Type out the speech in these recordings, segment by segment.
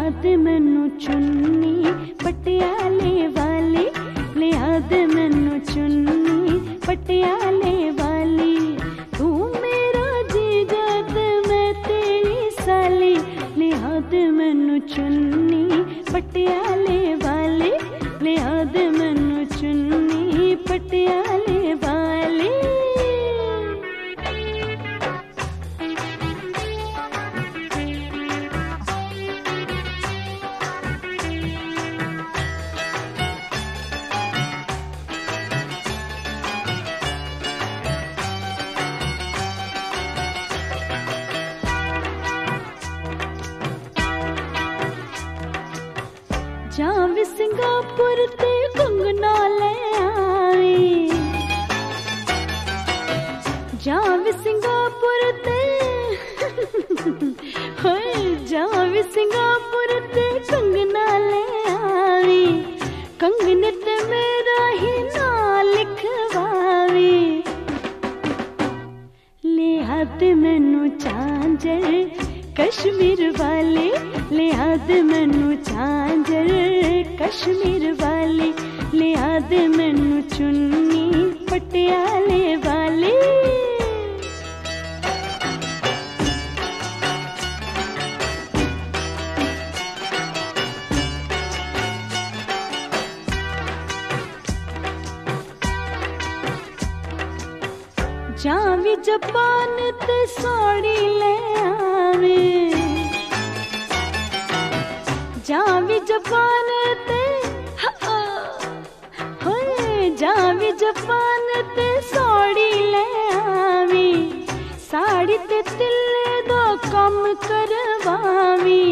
दे मैनू चुन्नी पटियाले वाली, लिया दे मैनू चुन्नी पटियाले वाली। तू मेरा जीजा ते मैं तेरी साली, लिया दे मैनू चुन्नी पटियाले वाली, लिया दे मैनू चुन्नी पटियाले वाली। जावे सिंगापुर ते कंगना ले आवे, जावे सिंगापुर ते जावे सिंगापुर ते कंगना ले आवे, कंगने ते मेरा ही नाम लिखवावे। लिया दे मैनू झांझर कश्मीर वाली, लिया दे मैनू झांझर कश्मीर वाली, लिया दे मैनू चुन्नी पटियाले वाली। जावी जापान ते साड़ी ले आवे, जावी जापान ते जावी जापान ते साड़ी ले आवी, साड़ी ते तिल्ले दो कम करवावी।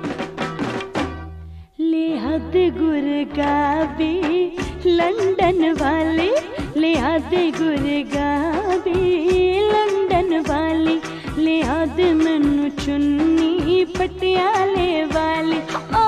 लिया दे गुरगावी लंदन वाली, लिया दे गुरगावी लंदन वाली, लिया दे मैनू चुन्नी पटियाले वाली।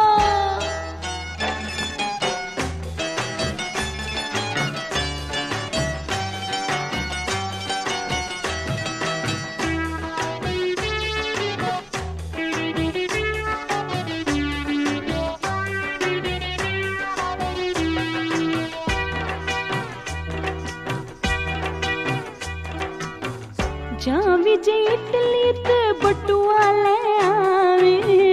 जावी जे इटली ते बटुआ ले आवे,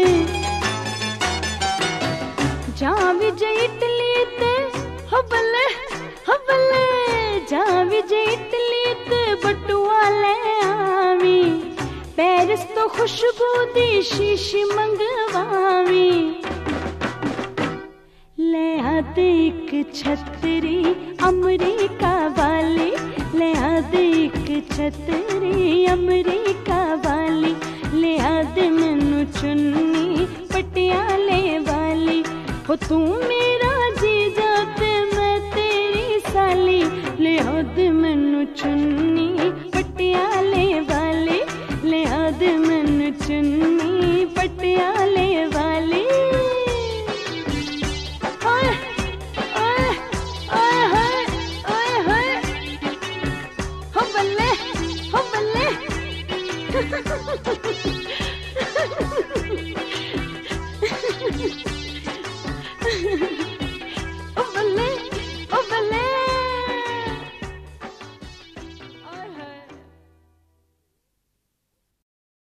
जावी जे इटली ते हबले हबले, जावी जे इटली ते बटुआ ले आवे, पेरिस तो खुशबू दी शीशी मंगवावी। ले आदे एक छतरी अमरीका वाली, ले आदे एक छतरी अमरीका वाली, ले आदे मैनू चुन्नी पटियाले वाली। हो तू मेरा जीजा ते मैं तेरी साली, ले आदे मैनू चुन्नी पटियाले वाली, ले आदे मैनू चुन्नी पटियाले वाली। Ha ha ha.